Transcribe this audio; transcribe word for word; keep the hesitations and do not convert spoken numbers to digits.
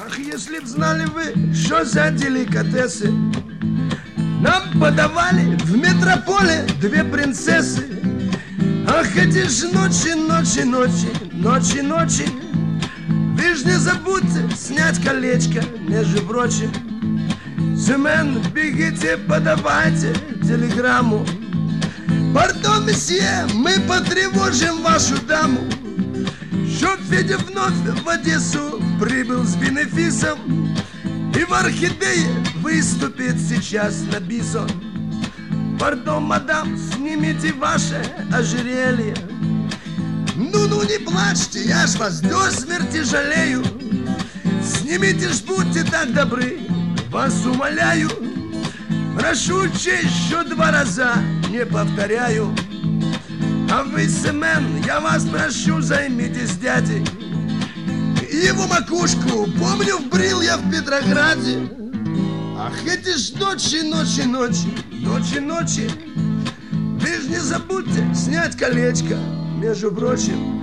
Ах, если б знали вы, что за деликатесы нам подавали в метрополе две принцессы. Ах, эти ж ночи, ночи, ночи, ночи, ночи. Вы ж не забудьте снять колечко, между прочим. Семен, бегите, подавайте телеграмму. Пардон, месье, мы потревожим вашу даму. Чтоб Федя вновь в Одессу прибыл с бенефисом и в Орхидее выступит сейчас на бизон. Пардон, мадам, снимите ваше ожерелье. Ну-ну, не плачьте, я ж вас до смерти жалею. Снимите ж, будьте так добры, вас умоляю. Прошу честь, что два раза не повторяю. А вы, Семен, я вас прошу, займитесь дядей. Его макушку, помню, вбрил я в Петрограде. Ах, эти ж ночи, ночи, ночи, ночи, ночи. Вы ж не забудьте снять колечко, между прочим.